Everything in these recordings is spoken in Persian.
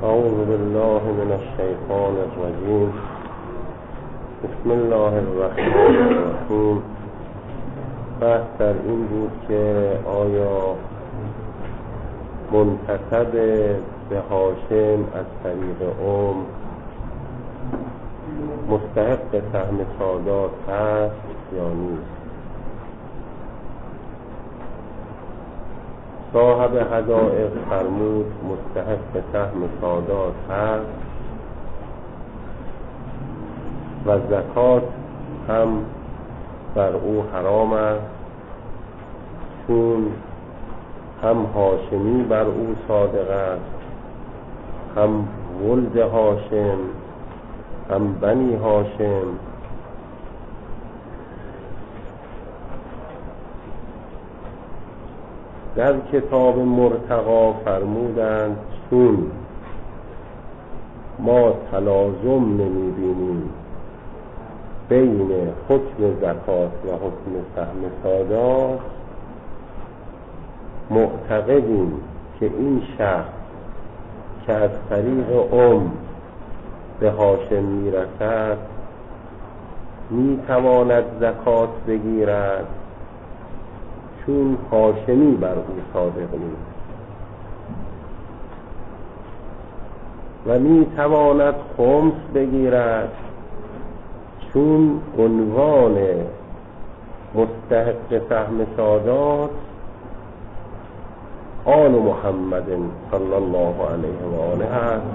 اعوذ بالله من الشیطان الرجیم. بسم الله الرحمن الرحیم. بحث در این بود که آیا منتسب به هاشم از طریق مستحق سهم سادات هست یا نیست. صاحب حدائق فرمود مستحق سهم سادات هست و زکات هم بر او حرام است، چون هم هاشمی بر او صادق است، هم ولد هاشم، هم بنی هاشم. در کتاب مرتقا فرمودند چون ما تلازم نمی‌بینیم بین حکم زکات و حکم سهم سادات، معتقدیم که این شخص که از طریق به هاشم میرسد میتواند زکات بگیرد، چون هاشمی بر او صادق نیست، و میتواند خمس بگیرد، چون عنوان مستحق سهم سادات آل محمد صلی الله علیه و آله است،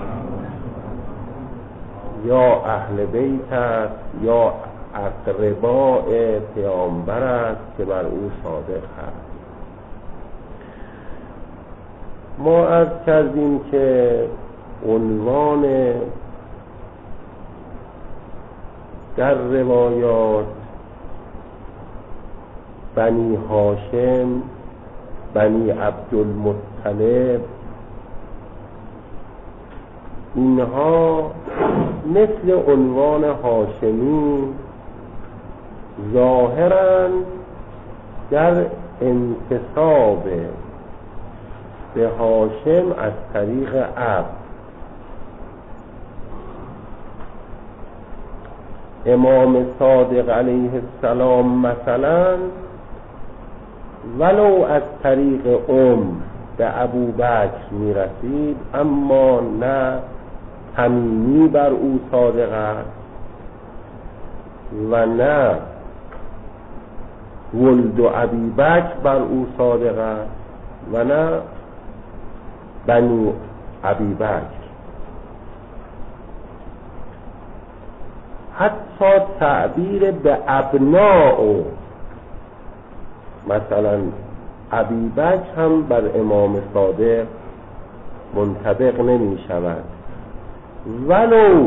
یا اهل بیت است، یا اقرباء پیامبر است که بر او صادق است. ما عرض کردیم که عنوان در روایات بنی هاشم، بنی عبدالمطلب، اینها مثل عنوان هاشمی ظاهراً در انتساب به هاشم از طریق اب. امام صادق علیه السلام مثلا ولو از طریق به ابوبکر میرسید، اما نه تمیمی بر او صادق است و نه ولد و ابیبکر بر او صادق است و نه بنی ابیبکر. حتی تعبیر به ابناء، مثلا ابیبکر هم بر امام صادق منطبق نمی شود. ولو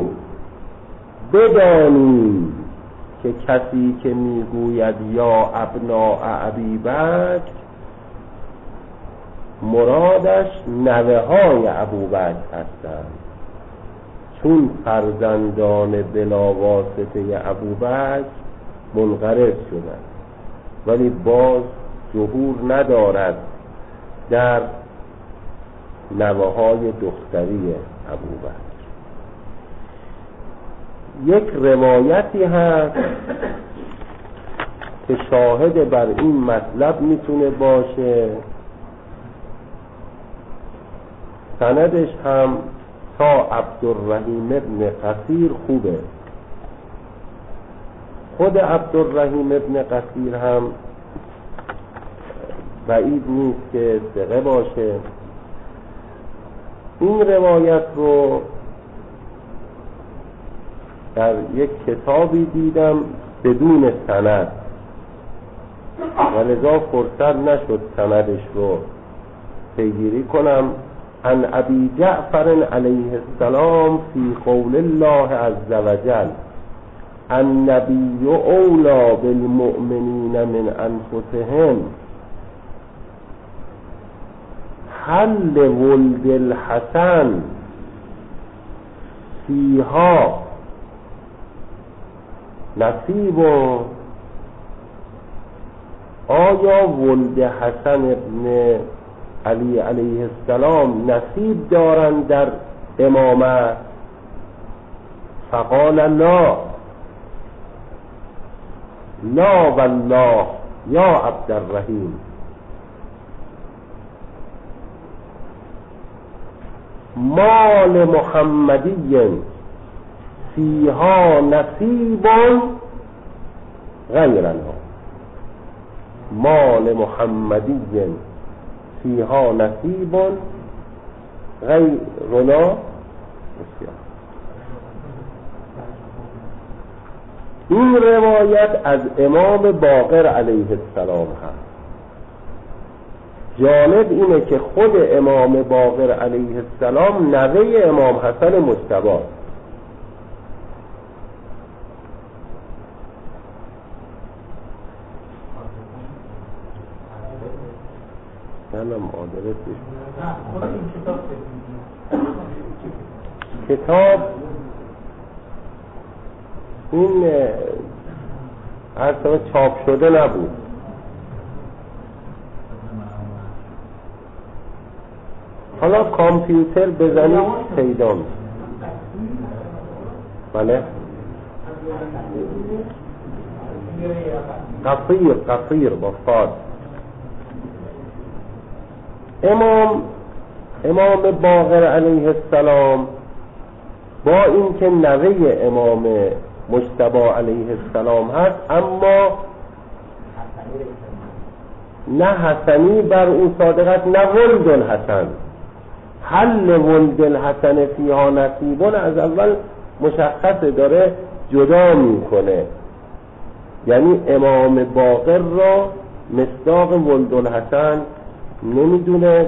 بدانیم که کسی که میگوید یا ابناء ابیبکر مرادش نوه های ابوبکر هستند، چون فرزندان بلا واسطه ابوبکر منقرض شدند، ولی باز ظهور ندارد در نوه های دختری ابوبکر. یک روایتی هست که شاهد بر این مطلب میتونه باشه، سندش هم تا عبدالرحیم ابن قصیر خوبه. خود عبدالرحیم ابن قصیر هم بعید نیست که ثقه باشه. این روایت رو در یک کتابی دیدم بدون سند و لذا فرصت نشد سندش رو پیگیری کنم. عن ابی جعفر علیه السلام فی قول الله عز وجل النبی اولی بالمؤمنین من انفسهم حل ولد الحسن فیها نصیب. آیا ولد حسن ابن علی علیه السلام نصیب دارند در امامت؟ فقال لا والله یا عبدالرحیم، ما لمحمدی فیها نصیب غیرنا، ما لمحمدی فیها نصیب غیرنا. این روایت از امام باقر علیه السلام هست. جالب اینه که خود امام باقر علیه السلام نوه امام حسن مجتبی است. کتاب این اصلا چاپ شده نبود. حالا کامپیوتر بزنید پیدا میشه. بله قصیر با فاد. امام باقر علیه السلام با اینکه نوه امام مجتبی علیه السلام هست، اما نه حسنی بر او صادقت، نه ولد الحسن. حل ولد الحسن فیها نصیبون از اول مشخصه، داره جدا میکنه. یعنی امام باقر را مصداق ولد الحسن نمیدونه،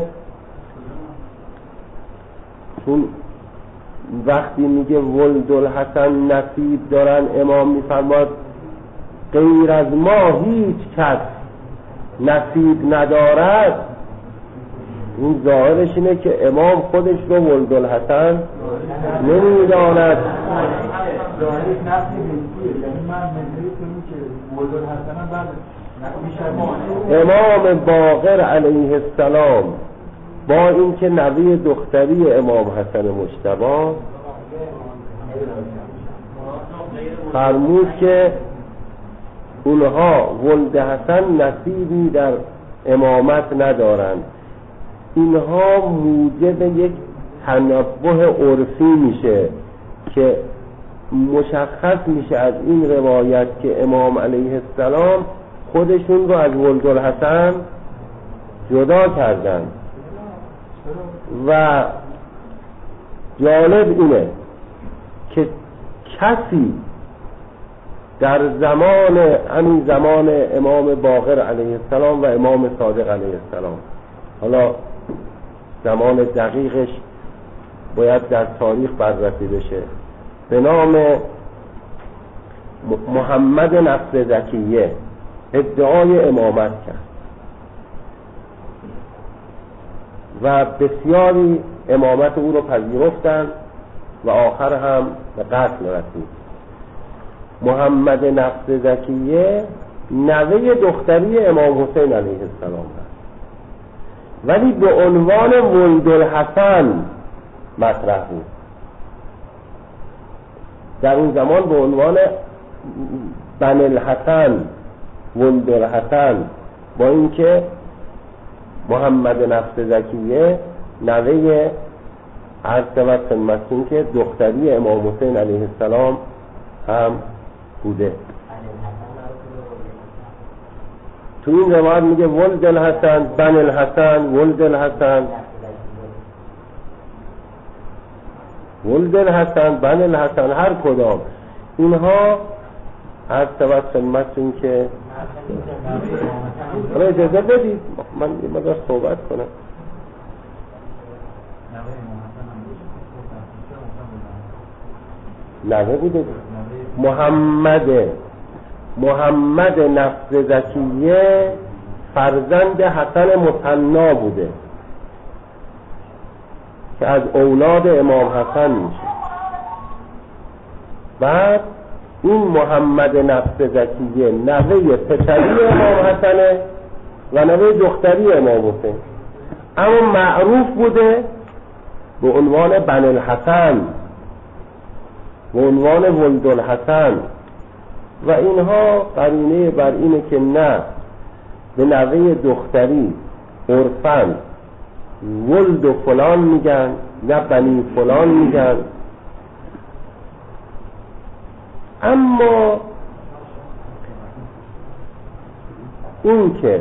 چون وقتی میگه ولد الحسن نصیب دارن، امام میفرماد غیر از ما هیچ کس نصیب ندارد. این ظاهرش اینه که امام خودش رو ولد الحسن نمیداند. امام باقر علیه السلام با اینکه نوه دختری امام حسن مجتبی، فرمود که اونها ولد حسن نصیبی در امامت ندارند. اینها موجب یک تنبه عرفی میشه که مشخص میشه از این روایت که امام علیه السلام خودشون رو از ولد الحسن جدا کردن. و جالب اینه که کسی در همین زمان امام باقر علیه السلام و امام صادق علیه السلام، حالا زمان دقیقش باید در تاریخ بررسی بشه، به نام محمد نصر زکیه ادعای امامت کرد و بسیاری امامت او رو پذیرفتند و آخر هم به قتل رسید. محمد نصر زکیه نوه دختری امام حسین علیه السلام است، ولی به عنوان ولد الحسن مطرح بود. در اون زمان به عنوان بن الحسن، ولد الحسن، با اینکه محمد نصر زکیه نوه عرض و خدمتتون که دختری امام حسین علیه السلام هم بوده. تو این روایت میگه ولد الحسن، بن الحسن، ولد الحسن، ولد الحسن، بن الحسن، هر کدام اینها عرض و خدمتتون که اجازه بدید من یه مقدار صحبت کنم. نوه بوده محمد نصر زکیه فرزند حسن مثنا بوده که از اولاد امام حسن میشه. بعد این محمد نصر زکیه نوه پسری امام حسنه و نوه دختری امام حسین، اما معروف بوده به عنوان بن الحسن، به عنوان ولد الحسن و اینها قرینه بر اینه که نه به نوه دختری عرفاً ولد و فلان میگن، نه بنی فلان میگن. اما این که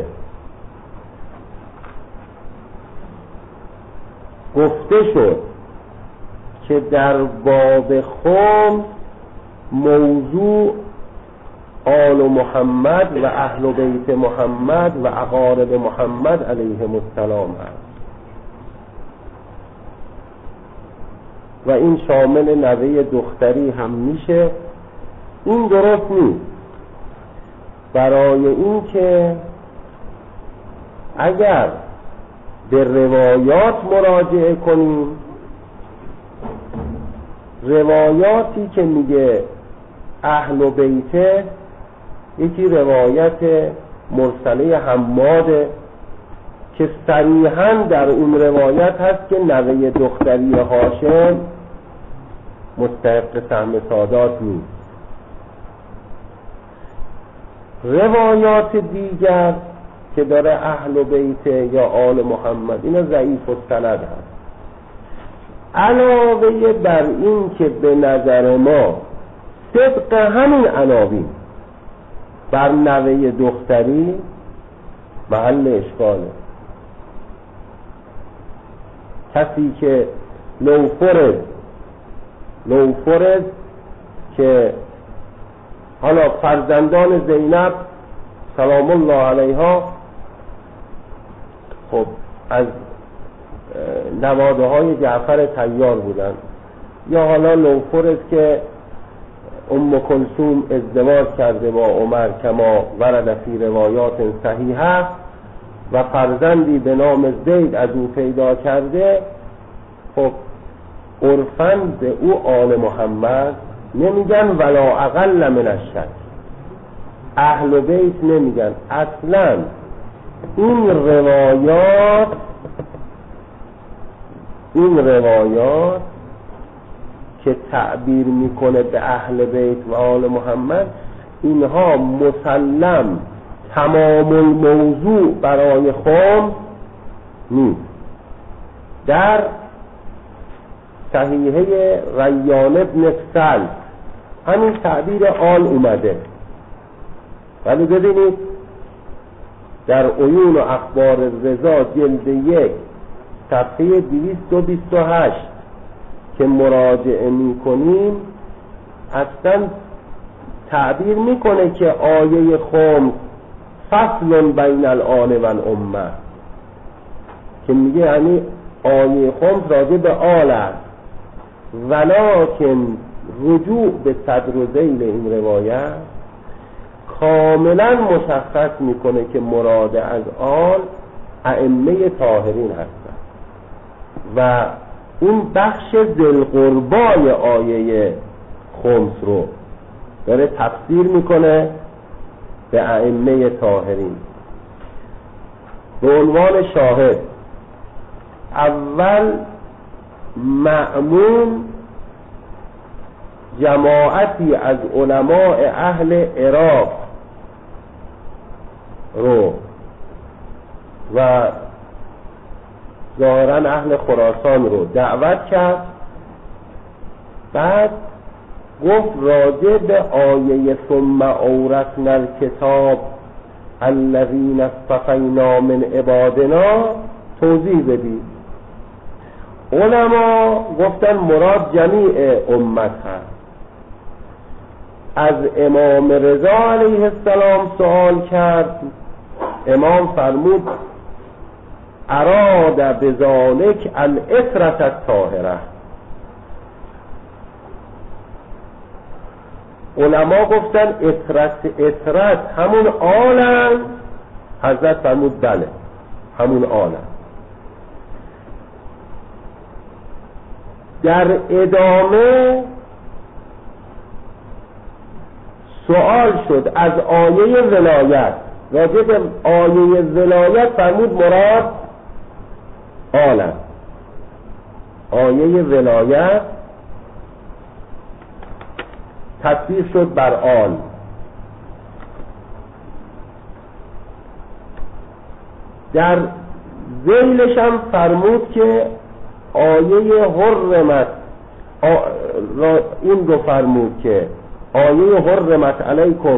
گفته شد که در باب خمس موضوع آل محمد و اهل بیت محمد و اقارب محمد علیهم السلام هست و این شامل نوه دختری هم میشه، این درست نیست. برای این که اگر به روایات مراجعه کنیم، روایاتی که میگه اهل و بیته، یکی روایت مرسله حماده که صریحاً در اون روایت هست که نوه دختری هاشم مستحق سهم سادات نیست. روایات دیگر که داره اهل بیت یا آل محمد، اینا ضعیف السند هست. علاوه بر این که به نظر ما صدق همین عناوین بر نوه دختری محل اشکاله. کسی که لوفرد که حالا فرزندان زینب سلام الله علیها خب از نواده های جعفر طیار بودن، یا حالا لوفرد که ام کلثوم ازدواج کرده با عمر کما ورد فی روایات صحیحه و فرزندی به نام زید از او پیدا کرده، خب عرفاً به او آل محمد نمیگن ولا اقل من الشک، اهل بیت نمیگن. اصلاً این روایات که تعبیر میکنه به اهل بیت و آل محمد، اینها مسلم تمام الموضوع برای خمس نیست. در صحیحه ریان ابن سلف همین تعبیر آل اومده، ولی ببینید در عیون و اخبار رضا جلد 1 صفحه 228 که مراجعه میکنیم اصلا تعبیر میکنه که آیه خمس فصل بین الآن و الامه، که میگه یعنی آیه خمس راجع به آل است، ولکن رجوع به صدر و ذیل این روایت کاملا مشخص میکنه که مراد از آل ائمه طاهرین هستند و این بخش ذوالقربای آیه خمس رو داره تفسیر میکنه به ائمه طاهرین. به عنوان شاهد، اول مأمون جماعتی از علماء اهل عراق رو و ظاهراً اهل خراسان رو دعوت کرد، بعد گفت راجع به آیه ثم اورثنا الکتاب الذین اصطفینا من عبادنا توضیح بدید. علما گفتن مراد جمیع امت هست. از امام رضا علیه السلام سوال کرد، امام فرمود اراد بذالک العترة الطاهره. علما گفتن عترت همون آلن، حضرت فرمود بله همون آلن. در ادامه سوال شد از آیه ولایت، راجع به آیه ولایت فرمود مراد آلن. آیه ولایت تطبیق شد بر آل. در ذیلش هم فرمود که آیه حرمت این رو فرمود که آیه حرمت علیکم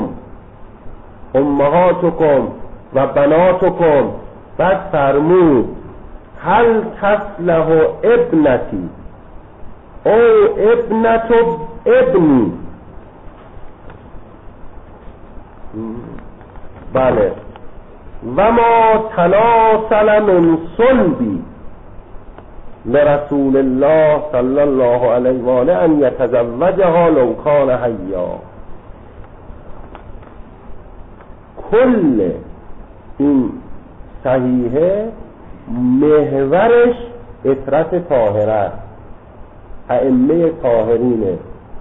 امهاتکم و بناتکم، بعد فرمود هل تصلح ابنتی او ابنت ابنی. بله و ما تناسل من صلبی لرسول الله صلی الله علیه و آله ان یتزوجها لو کان حیا. کل این صحیحه محورش اطرت طاهره، ائمه طاهرینه،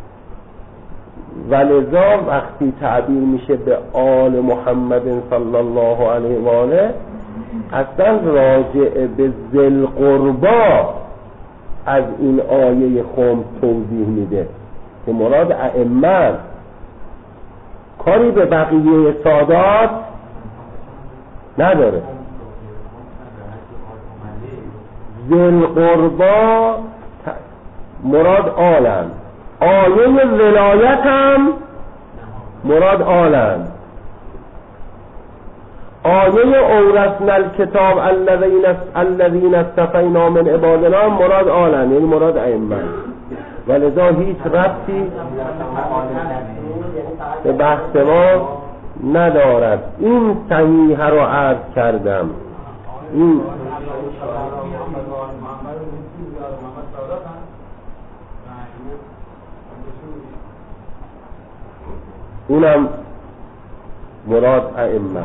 ولذا وقتی تعبیر میشه به آل محمد صلی الله علیه و آله اصلا راجع به ذی القربا از این آیه خمس توضیح میده که مراد ائمه، کاری به بقیه سادات نداره. ذی القربا مراد آلن، آیه ولایت هم مراد آلن، آیه اورثنا الکتاب الذین اصطفینا من عبادنا مراد آلن، یعنی مراد ائمه، ولذا هیچ ربطی به بحث ما ندارد. این صحیحه رو عرض کردم. این اونم مراد ائمه.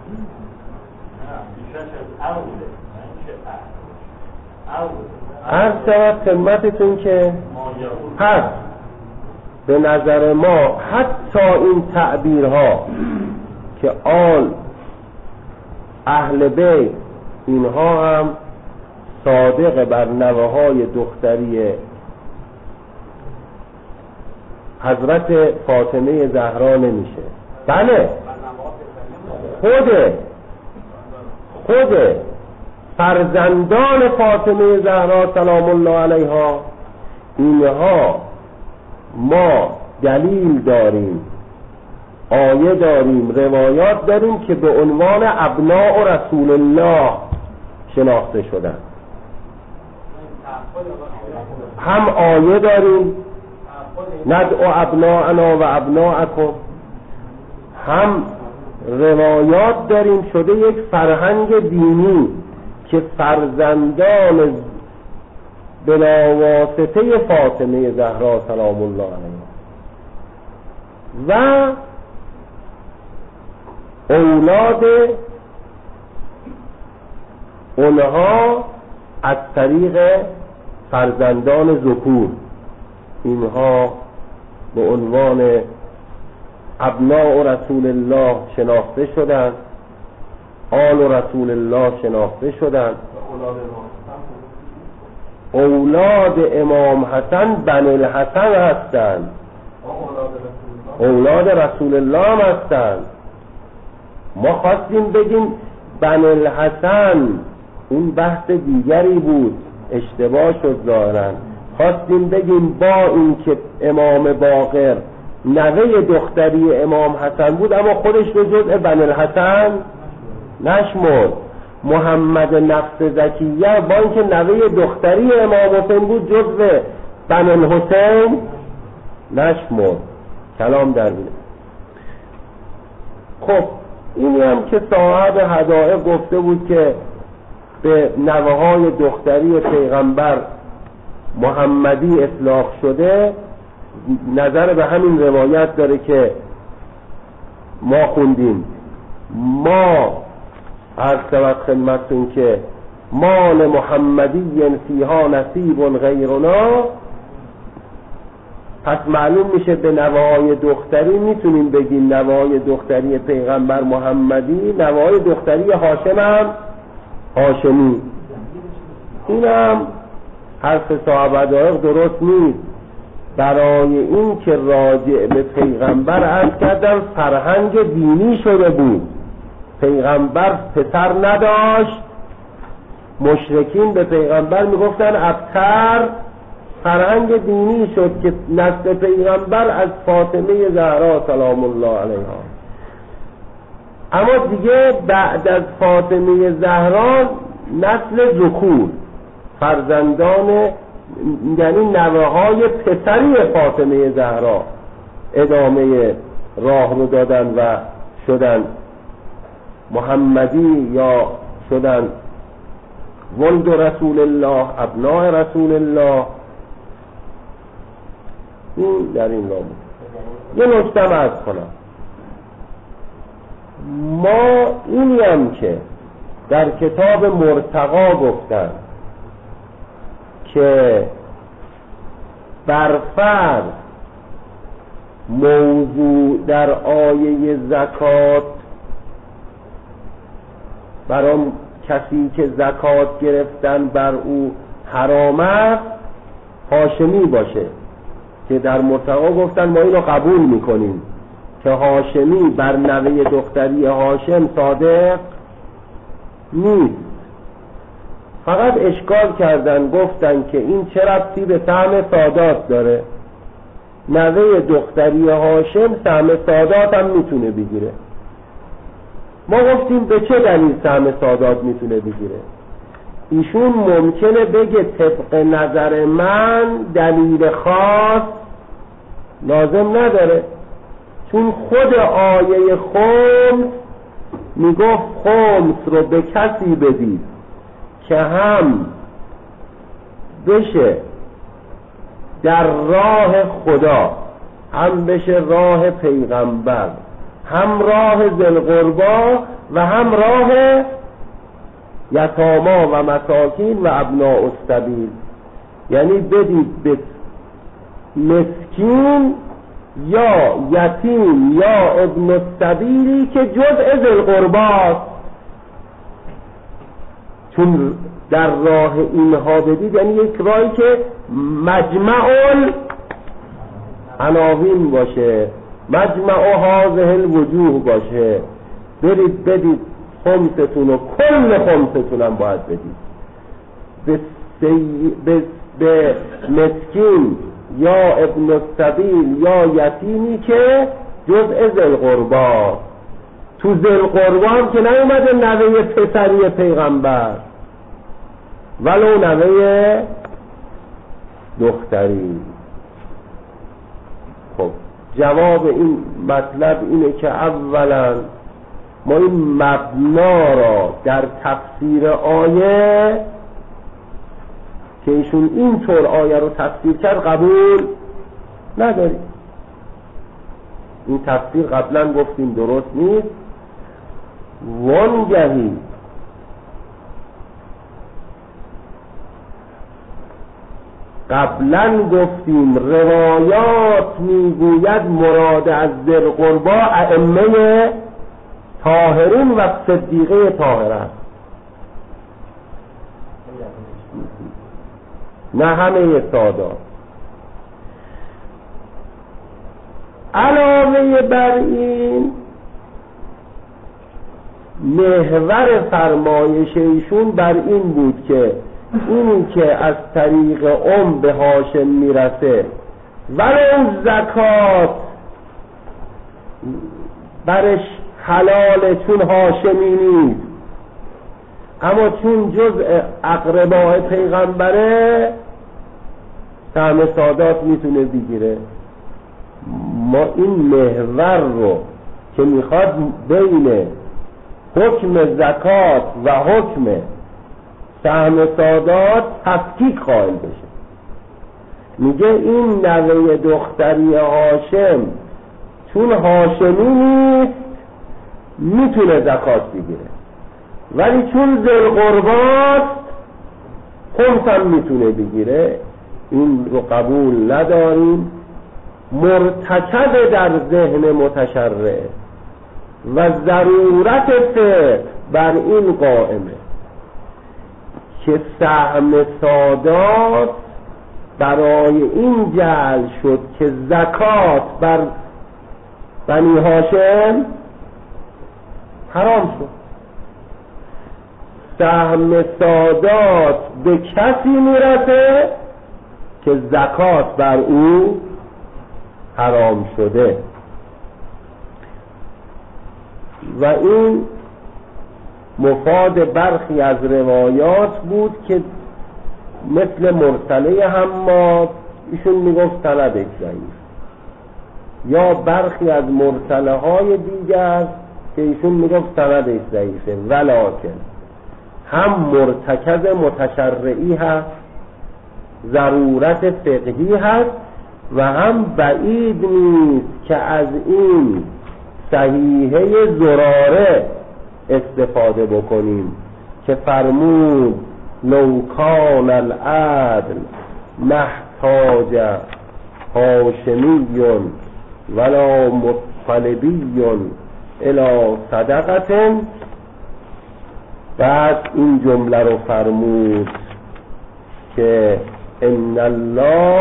عرض شود خدمتتون که پس به نظر ما حتی این تعبیرها که آل اهل بیت اینها هم صادق بر نوه‌های دختری حضرت فاطمه زهرا نمیشه. بله خود فرزندان فاطمه زهرا سلام الله علیها اینها ما دلیل داریم، آیه داریم، روایات داریم که به عنوان ابناء رسول الله شناخته شدن. هم آیه داریم ندعو ابناءنا و ابناءکم، هم روایات داریم، شده یک فرهنگ دینی که فرزندان بلاواسطه فاطمه زهرا سلام الله علیها و اولاد اونها از طریق فرزندان ذکور اینها به عنوان ابناء رسول الله شناخته شدند، آل رسول الله شناخته شدند. اولاد امام حسن بن الحسن هستند، اولاد رسول الله هم هستند. ما خواستیم بگیم بن الحسن، اون بحث دیگری بود، اشتباه شد ظاهرا. خواستیم بگیم با این که امام باقر نوه دختری امام حسن بود اما خودش رو جزء بن الحسن نشمرد. محمد نفس زکیه با اینکه نوه دختری امام حسین بود جزء بن الحسین نشمرد. کلام در اینه. خب اینی هم که صاحب هدایق گفته بود که به نوه‌های دختری پیغمبر محمدی اطلاق شده، نظر به همین روایت داره که ما خوندیم. ما عرض شود خدمتتون که مال محمدی فیها نصیب غیرنا، پس معلوم میشه به نوه‌های دختری میتونیم بگیم نوه‌های دختری پیغمبر محمدی، نوه‌های دختری هاشم هم هاشمی. اینم حرف صاحب دقایق درست نیست. برای این که راجع به پیغمبر عرض کردم فرهنگ دینی شده بود، پیغمبر پسر نداشت، مشرکین به پیغمبر میگفتن ابتر، فرهنگ دینی شد که نسل پیغمبر از فاطمه زهرا سلام الله علیها. اما دیگه بعد از فاطمه زهرا نسل ذکور، فرزندان یعنی نوه‌های پسری فاطمه زهرا ادامه راه رو دادن و شدن محمدی یا شدن ولد رسول الله، ابناء رسول الله. این در این راه یه نکته عرض کنم. ما اینیم که در کتاب مرتقا گفتن که برفرض موضوع در آیه زکات برای کسی که زکات گرفتن بر او حرام است هاشمی باشه، که در مرتقا گفتن ما اینو قبول میکنیم که هاشمی بر نوه دختری هاشم صادق نیست. فقط اشکال کردن، گفتن که این چه ربطی به سهم سادات داره؟ نوه دختری هاشم سهم سادات هم میتونه بگیره. ما گفتیم به چه دلیل سهم سادات میتونه بگیره؟ ایشون ممکنه بگه طبق نظر من دلیل خاص لازم نداره، چون خود آیه خمس میگفت خمس رو به کسی بدید که هم بشه در راه خدا، هم بشه راه پیغمبر، هم راه ذوالقربا و هم راه یتاما و مساکین و ابناء السبیل. یعنی بدید به مسکین یا یتیم یا ابن السبیلی که جزء ذوالقرباست، چون در راه اینها بدید یعنی یک راهی که مجمع العناوین باشه، مجمع هذه الوجوه باشه. برید بدید خمستون و کل خمستون هم باید بدید به مسکین یا ابن السبیل یا یتیمی که جزء ذوالقربا. تو ذوالقربا هم که نیومده نوه پسری پیغمبر، ولو نوه دختری. خب جواب این مطلب اینه که اولا ما این مبنا را در تفسیر آیه که ایشون اینطور آیه رو تفسیر کرد قبول نداریم. این تفسیر قبلا گفتیم درست نیست. وانگهی قبلا گفتیم روایات میگوید مراد از ذوالقربا ائمه طاهرین و صدیقه طاهره است، نه همه سادات. علاوه بر این محور فرمایش ایشون بر این بود که اینی که از طریق به هاشم میرسه ولو زکات برش حلاله چون هاشمی نیست، اما چون جزء اقربای پیغمبره سهم سادات میتونه بگیره. ما این محور رو که میخواد بین حکم زکات و حکم سهم سادات تفکیک قائل بشه. میگه این نوه دختری هاشم چون هاشمی نیست میتونه زکات بگیره، ولی چون ذوالقرباست خمس هم میتونه بگیره. این رو قبول نداریم. مرتکب در ذهن متشرع و ضرورت فقه بر این قائمه که سهم سادات برای این جعل شد که زکات بر بنی هاشم حرام شد. سهم سادات به کسی میرسه که زکات بر او حرام شده و این مفاد برخی از روایات بود که مثل مرسله حماد ایشون میگفت سندش ضعیف، یا برخی از مرسله های دیگر که ایشون میگفت سندش ضعیفه، ولکن هم مرتکز متشرعی هست، ضرورت فقهی هست و هم بعید نیست که از این صحیحه زراره استفاده بکنیم که فرمود لو کان العدل محتاج هاشمی ولا مطلبی الی صدقه. بعد این جمله رو فرمود که ان الله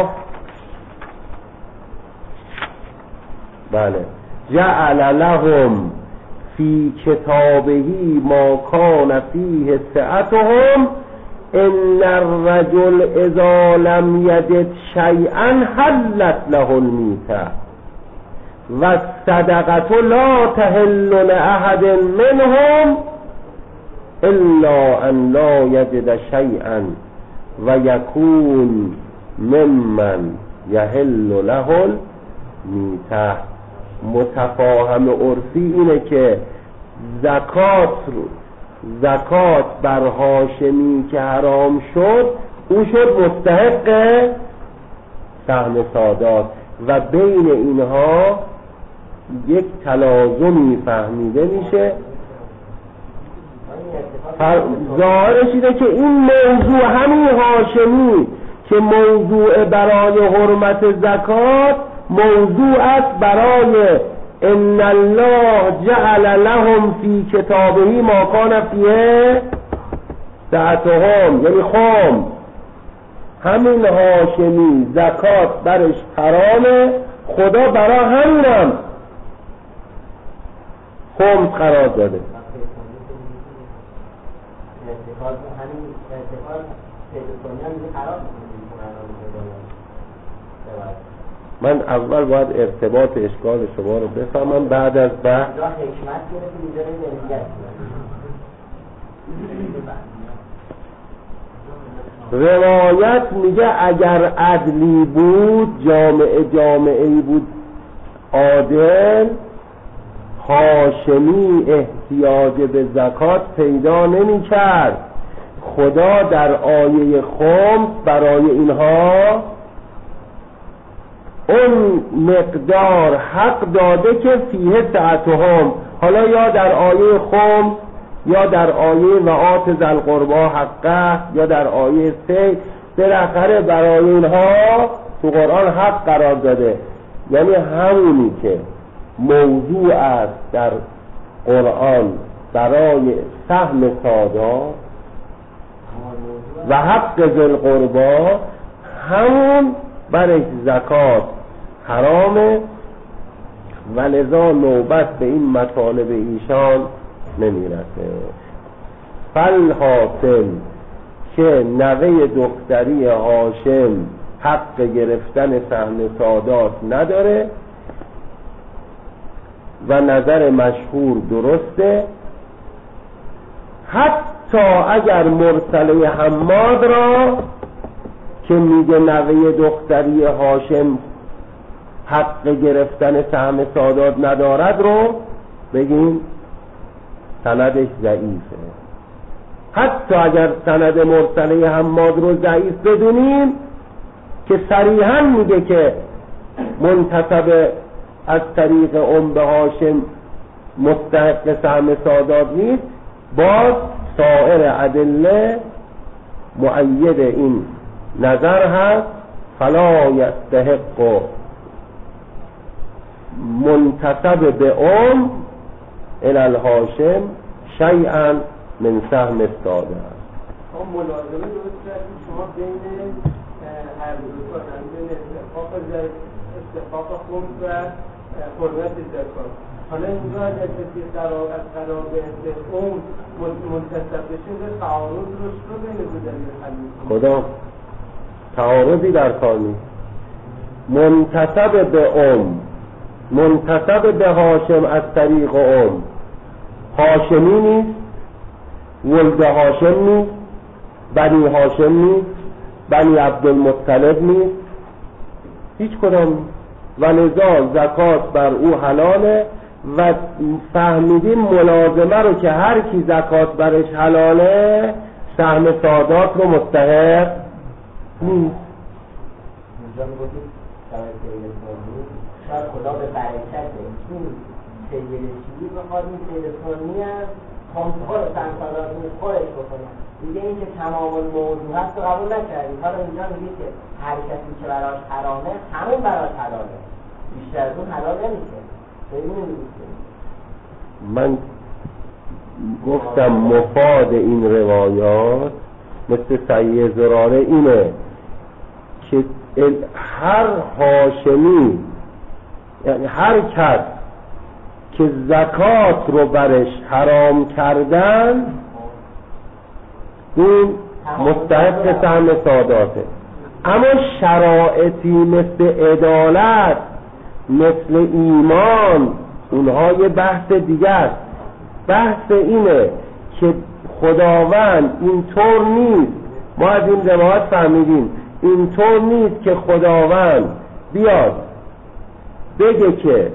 جعل لهم فی کتابه ما کان فیه سعتهم ان الرجل اذا لم یجد شیئا حلت له المیتة و الصدقة لا تحل لأحد منهم الا ان لا یجد شیئا و یکون ممن یحل له المیتة. متفاهم عرفی اینه که زکات بر هاشمی که حرام شد او شد مستحق سهم سادات و بین اینها یک تلازمی فهمیده میشه. ظاهرش اینه که این موضوع همین هاشمی که موضوع برای حرمت زکات موضوع است برای ان الله جعل لهم فی کتابه ما کان فیه سعتهم، یعنی خم همین هاشمی زکات برش حرامه، خدا برای همینم خمس قرار داده. من اول باید ارتباط اشکال شما رو بفهمم، بعد از بعد روایت میگه اگر عدلی بود، جامعه‌ای بود عادل، هاشمی احتیاج به زکات پیدا نمی کرد. خدا در آیه خمس برای اینها اون مقدار حق داده که فیه سعتهم، حالا یا در آیه خمس یا در آیه وآت ذی القربی حقه یا در آیه 3 بالاخره برای اینها تو قرآن حق قرار داده. یعنی همونی که موضوع است در قرآن برای سهم سادات و حق ذی القربی همون برای زکات حرامه و لذا نوبت به این مطالب ایشان نمیرسه. فالحاصل که نوه دختری هاشم حق گرفتن سهم سادات نداره و نظر مشهور درسته، حتی اگر مرسله حماد را که میگه نوه دختری هاشم حق گرفتن سهم سادات ندارد رو بگیم سندش ضعیفه. حتی اگر سند مرسله حماد رو ضعیف بدونیم که صریحا میگه که منتسب از طریق ام هاشم مستحق سهم سادات نیست، باز سایر ادله مؤید این نظر هست. فلا یستحق منتسب به ام الی الهاشم شیئا من سهم السادات. ملازمه درست کردید شما بین هر دو تا، یعنی بین استحقاق خمس و حرمت زکات. حالا اینجا اگر کسی از قرار به اون منتصب بشه به تعارض درست رو بین دو دلیل حل خدا تعارضی در کار نیست. منتصب به منتصب به هاشم از طریق هاشمی نیست، ولد هاشم نیست، بنی هاشم نیست، بنی عبدالمطلب نیست، هیچ کدام. و لذا زکات بر او حلاله و فهمیدیم ملازمه رو که هر کی زکات برش حلاله سهم سادات رو مستحق نیست. اینجا میگوید شاید سید ثانی شاید خدا به برکت این سید شیعی بخواد این سید ثانی از خمس‌ها رو سنسالات خودش بکنه. دیگه این که تمام الموضوع هست رو قبول نکردید. حالا اینجا میگید که هر کسی که براش حرامه همون براش حلاله، بیشتر از اون حلال نمیشه. من گفتم مفاد این روایات مثل سعی زراره اینه که هر هاشمی، یعنی هر کس که زکات رو برش حرام کردن این مستحق سهم ساداته. اما شرایطی مثل عدالت، مثل ایمان، اونها یه بحث دیگه است. بحث اینه که خداوند اینطور نیست، ما از این روایت فهمیدیم اینطور نیست که خداوند بیاد بگه که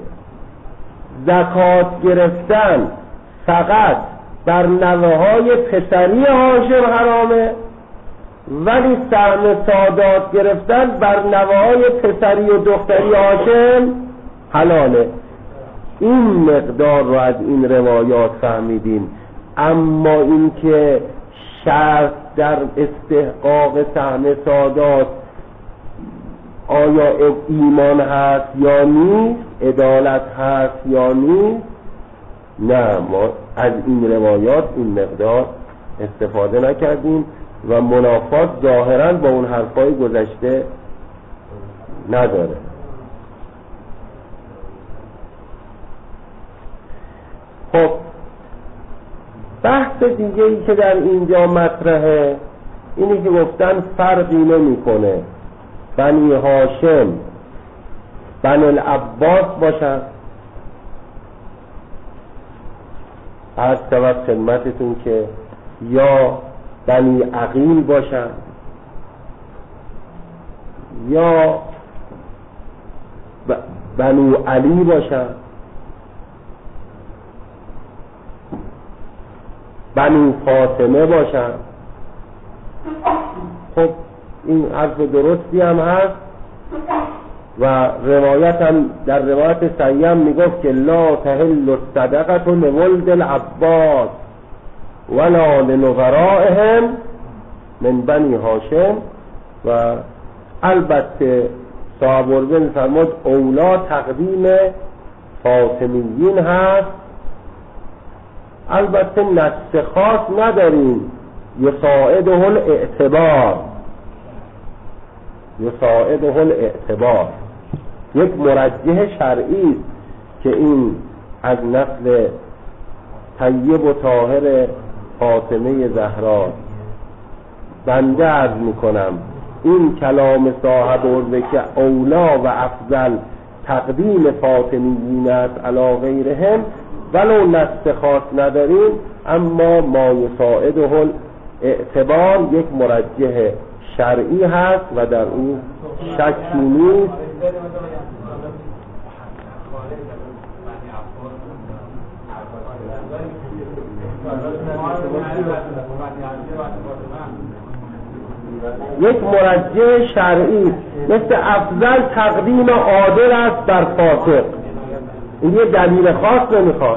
زکات گرفتن فقط بر نوه‌های پسری هاشم حرامه ولی سهم سادات گرفتن بر نوه‌های پسری و دختری هاشم حلاله. این مقدار رو از این روایات فهمیدیم. اما این که شرط در استحقاق سهم سادات آیا ایمان هست یا نیست، عدالت هست یا نیست، نه، ما از این روایات این مقدار استفاده نکردیم و منافات ظاهراً با اون حرفای گذشته نداره. خب بحث دیگه ای که در اینجا مطرحه اینی که گفتن فرقی نمی کنه بنی هاشم بنی العباس باشن. عرض شود خدمتتون که یا بنی عقیل باشن یا بنو علی باشن، بنو فاطمه باشن. خب این حرف درستی هم هست و روایت هم در روایت صحیح میگفت که لا تحل الصدقه لولد العباس ولا لنظرائهم من بنی هاشم. و البته صاحب الرزق فرمود اولا تقدیم فاطمیین هست. البته نص خاص نداریم، یساعده الاعتبار، یساعده الاعتبار یک مرجح شرعی است که این از نسل طیب و طاهر فاطمه زهرا. بنده عرض میکنم این کلام صاحب الرزق که اولا و افضل تقدیم فاطمیین است علی غیرهم، ولو نص خاص نداریم، اما ما یساعده الاعتبار یک مرجح شرعی هست و در اون شکی نیست. یک مرجح شرعی مثل افضل تقدیم عادل است بر فاسق. این یه دلیل خاص نمیخواد.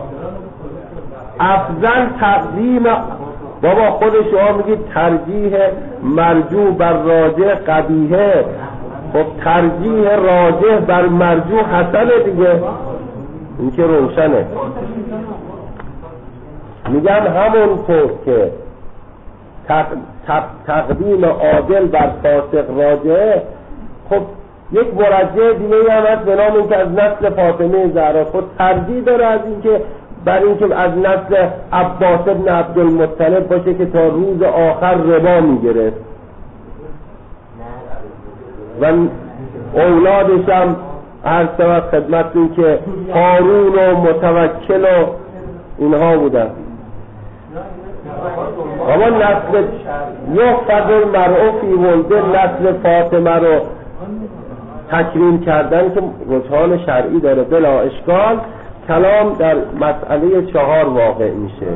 افضل تقدیم، بابا خود شما میگید ترجیح مرجوح بر راجح قبیحه. خب ترجیح راجح بر مرجوح حسنه دیگه، این که روشنه. میگن همونطور که تقدیم عادل بر فاسق راجعه، خب یک مرجع دیگه هم هست به نام اینکه از نسل فاطمه زهرا، خود ترجیح داره از اینکه برای اینکه از نسل عباس بن عبدالمطلب باشه که تا روز آخر ربا میگرفت و اولادش هم هر سبب خدمتون که هارون و متوکل و اینها بودن. اما نسل یحفظ المرء فی ولده، نسل فاطمه رو تکریم کردن که رجحان شرعی داره بلا اشکال. کلام در مسئله 4 واقع میشه.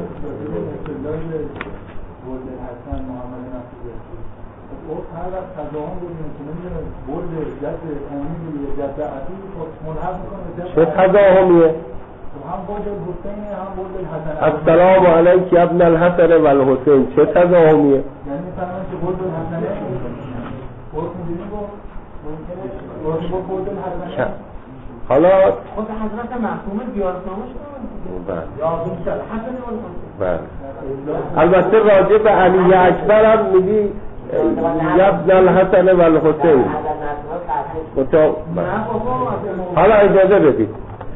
چه تضاهمیه؟ السلام علیک ابن الحسن و الحسین، چه تضاهمیه؟ حالا خود حضرت معصومه بیارنامش بله. البته راجع به علی اکبر هم میگی ابن الحسن و الحسین. حالا اجازه بدید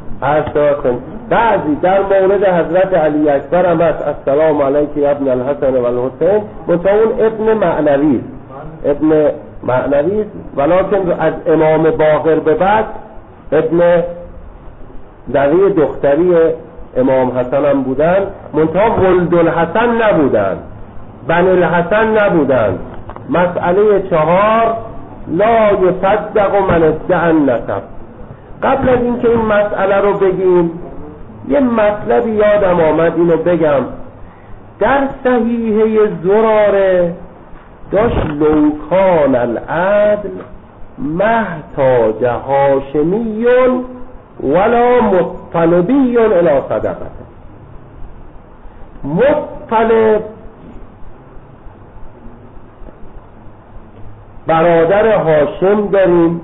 بعضی در مورد حضرت علی اکبر هم هست السلام علیک ابن الحسن و الحسین، متون ابن معنوی ولکن از امام باقر به بعد ابن دقیق دختری امام حسن هم بودن، منتها ولد الحسن نبودن، بن الحسن نبودن. مسئله 4 لا یصدق من ادعى النسب. قبل از اینکه این مسئله رو بگیم یه مطلبی یادم آمد اینو بگم. در صحیحه زراره داشت لوکان العدل محتاج هاشمی ولا مطلبی الی صدقه. مطلب برادر هاشم داریم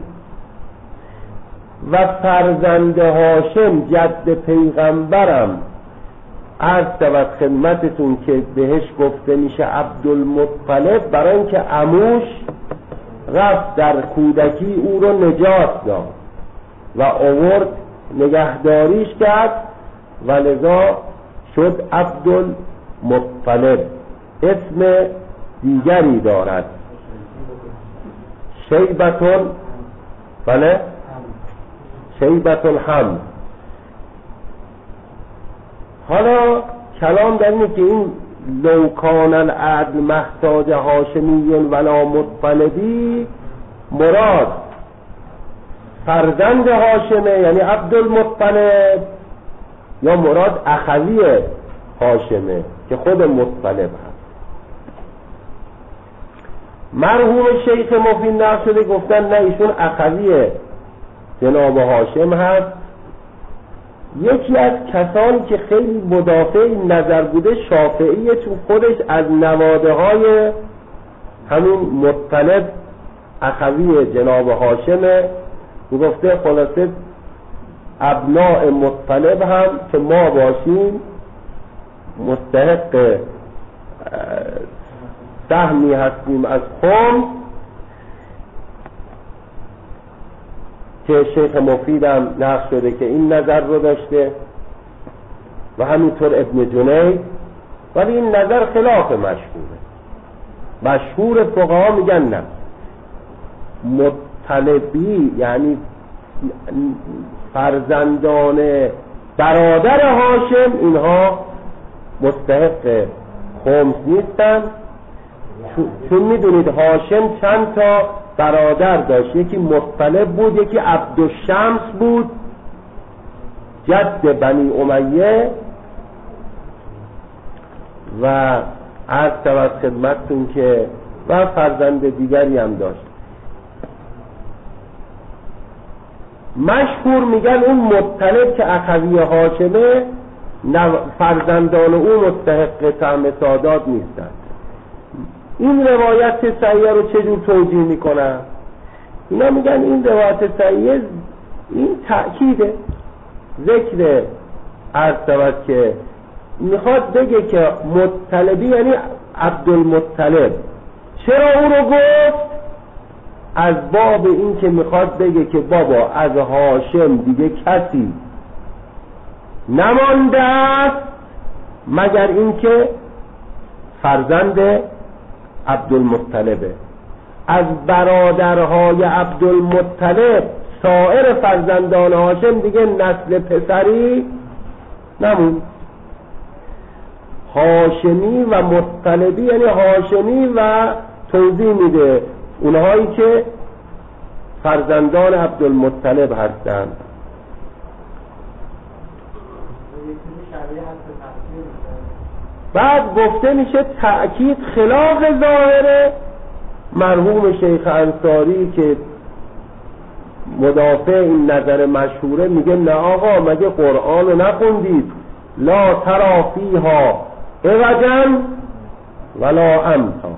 و فرزند هاشم جد پیغمبرم عرض شود خدمتتون که بهش گفته میشه عبدالمطلب، برای اینکه عموش رفت در کودکی او رو نجات داد و آورد نگهداریش کرد و لذا شد عبدالمطلب. اسم دیگری دارد شیبتون، بله شیبت الحمد. حالا کلام در اینه که این لوکان العدل محتاج هاشمی ولا مطلبی مراد فرزند هاشمه یعنی عبدالمطلب، یا مراد اخوی هاشمه که خود مطلب هست. مرحوم شیخ مفید نقل شده گفتن نه ایشون اخوی جناب هاشم هست. یکی از کسانی که خیلی مدافع نظر بوده شافعیه، چون خودش از نواده های همین مطلب اخوی جناب هاشمه. گفته خلاصه ابناء مطلب هم که ما باشیم مستحق سهمی هستیم از خمس، که شیخ مفیدم نقش شده که این نظر رو داشته و همینطور ابن جنید، ولی این نظر خلاف مشهوره. مشهور فقها میگن نه، مطلبی یعنی فرزندان برادر هاشم اینها مستحق خمس نیستن، چون میدونید هاشم چند تا برادر داشت، یکی مطلب بود، یکی عبدالشمس بود جد بنی امیه و عرض شود خدمتتون که و فرزند دیگری هم داشت. مشهور میگن اون مطلب که اخوی هاشمه فرزندان او مستحق طعم سادات نیستن. این روایت صحیحه رو چجور توجیه میکنن؟ اینا میگن این روایت صحیحه این تأکیده، ذکر عرض شود که میخواد بگه که مطلبی یعنی عبدالمطلب. چرا او رو گفت؟ از باب این که میخواد بگه که بابا از هاشم دیگه کسی نمانده است مگر اینکه فرزند عبدالمطلبه. از برادرهای عبدالمطلب سایر فرزندان هاشم دیگه نسل پسری نمون. هاشمی و مطلبی یعنی هاشمی و توضیح میده اونهایی که فرزندان عبدالمطلب هستند. بعد گفته میشه تأکید خلاف ظاهر مرحوم شیخ انصاری که مدافع این نظر مشهوره، میگه نه آقا مگه قرآن رو نخوندید؟ لا ترى فیها عوجا ولا امتا.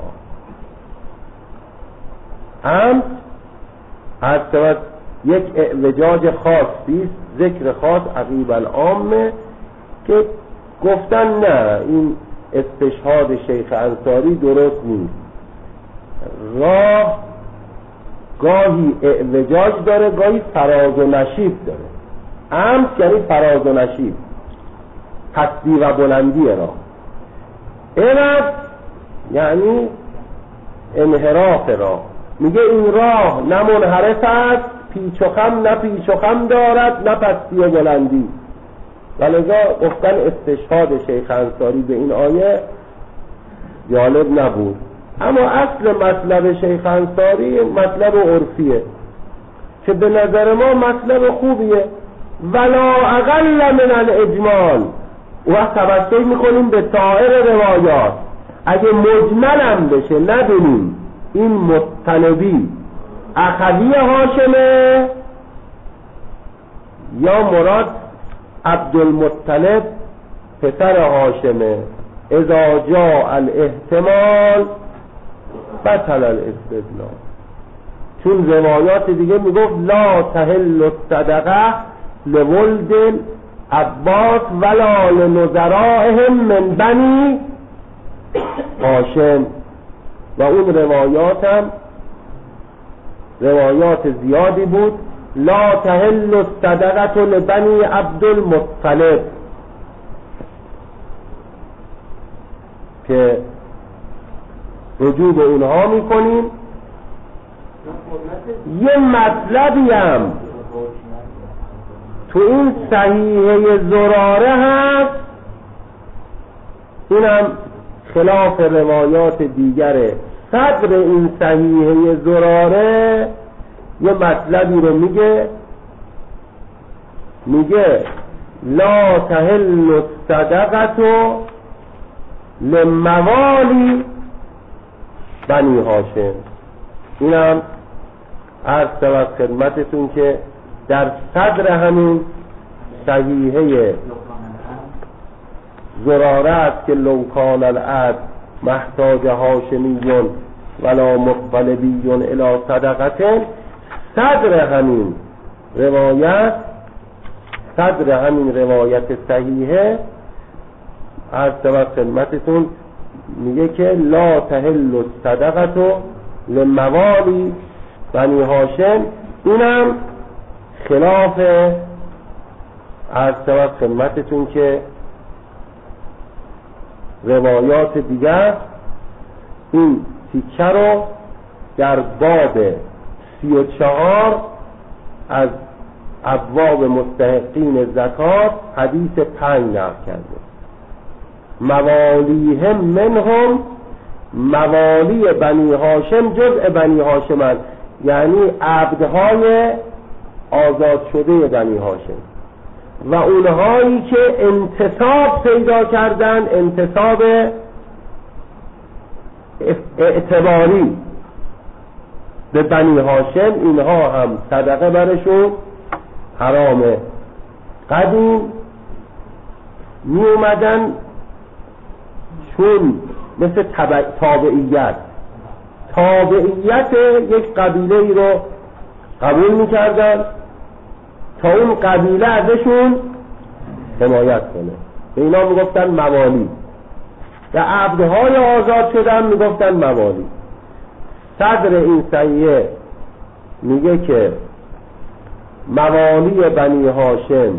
امت هست یک اعوجاج خاصی، ذکر خاص عقیب العامه که گفتن نه این استشهاد شیخ انصاری درست نیست. راه گاهی اعوجاج داره گاهی فراز و نشیب داره. امت یعنی فراز و نشیب، پستی و بلندی راه. عوج یعنی انحراف راه. میگه این راه نه منحرف است، پیچ و خم نه پیچ و خم دارد نه پستی و بلندی. ولذا گفتن استشهاد شیخ انصاری به این آیه جالب نبود. اما اصل مطلب شیخ انصاری مطلب عرفیه که به نظر ما مطلب خوبیه. ولا اقل من الاجمال. وقت توسل میکنیم به سایر روایات، اگه مجملم بشه ندونیم این مطلبی اخوی هاشمه یا مراد عبدالمطلب پسر هاشمه. اذا جاء الاحتمال بطل الاستدلال. چون روایات دیگه میگفت لا تحل الصدقه لولد عباس ولا لنظرائهم من بنی هاشم، و اون روایات هم روایات زیادی بود. لا تحل الصدقه لبنی عبدالمطلب که رجوع به اونها میکنیم. یه مطلبی هم تو این صحیحه زراره هست، اینم خلاف روایات دیگره. صدر این صحیحه زراره یه مطلبی رو میگه لا تحل الصدقه لموالی بنی هاشم. اینم عرض شود خدمتتون که در صدر همین صحیحه زراره است که لو کان العبد محتاج هاشمیون ولا مطلبیون الی صدقه. صدر همین روایت صحیحه عرض شود خدمتتون میگه که لا تحل الصدقه لموالی بنی هاشم. اینم خلاف عرض شود خدمتتون که روایات دیگر این تیکه رو در باب 34 از ابواب مستحقین زکات حدیث 5 نقل کرده. موالیهم منهم، موالی بنی هاشم جزء بنی هاشم، یعنی عبدهای آزاد شده بنی هاشم و اونهایی که انتصاب پیدا کردن، انتصاب اعتباری به بنی هاشم، اینها هم صدقه برشون حرامه. قدیم می اومدن چون مثل تابعیت یک قبیله ای رو قبول می کردن تا اون قبیله ازشون حمایت کنه. به اینا می گفتن موالی. و عبدهای آزاد شدن میگفتن موالی. صدر این سیه میگه که موالی بنی هاشم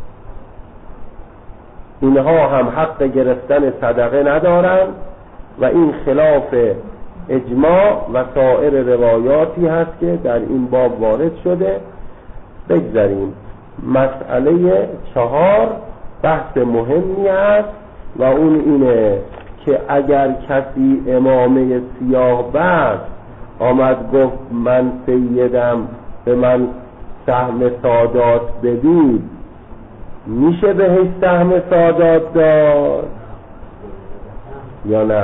اینها هم حق گرفتن صدقه ندارن و این خلاف اجماع و سایر روایاتی هست که در این باب وارد شده. بگذاریم. مسئله 4 بحث مهمی است و اون اینه که اگر کسی امامه سیاه بست آمد گفت من سیدم به من سهم سادات بدید، میشه بهش سهم سادات داد یا نه؟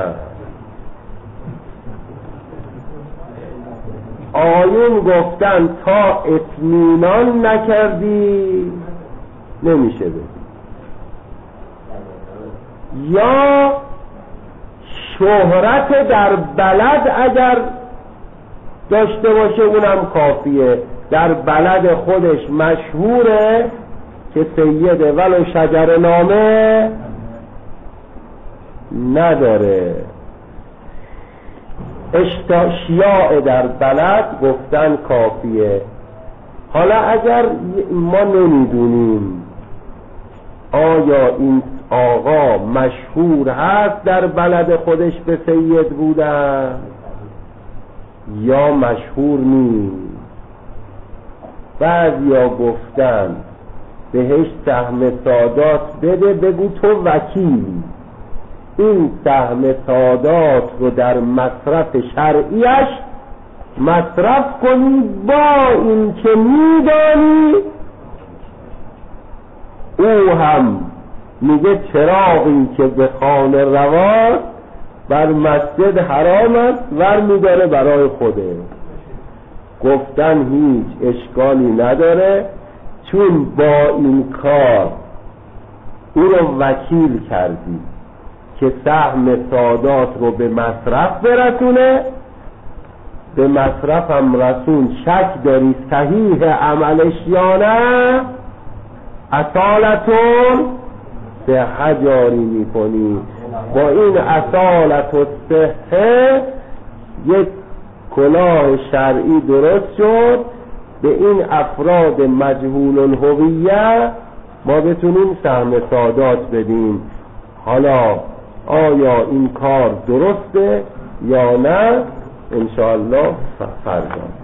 آیون گفتن تا اطمینان نکردی نمیشه بدی، یا شهرت در بلد اگر داشته باشه اونم کافیه. در بلد خودش مشهوره که سیده ولو شجر نامه نداره. شیاع در بلد گفتن کافیه. حالا اگر ما نمیدونیم آیا این آقا مشهور هست در بلد خودش به سید بودن یا مشهور نیست، بعضیا گفتن بهش سهم سادات بده، بگو تو وکیل این سهم سادات رو در مصرف شرعیش مصرف کنی، با این که میدانی او هم میگه چراغی که به خانه رواست بر مسجد حرام است ور میداره برای خوده. گفتن هیچ اشکالی نداره، چون با این کار او رو وکیل کردی که سهم سادات رو به مصرف برسونه، به مصرف هم رسون، شک داری صحیح عملش یا نه، اصالتون صحه جاری میکنی. با این اصالت و صحه یک کلاه شرعی درست شد، به این افراد مجهول الهویه ما بتونیم سهم سادات بدیم. حالا آیا این کار درسته یا نه؟ انشاءالله فردا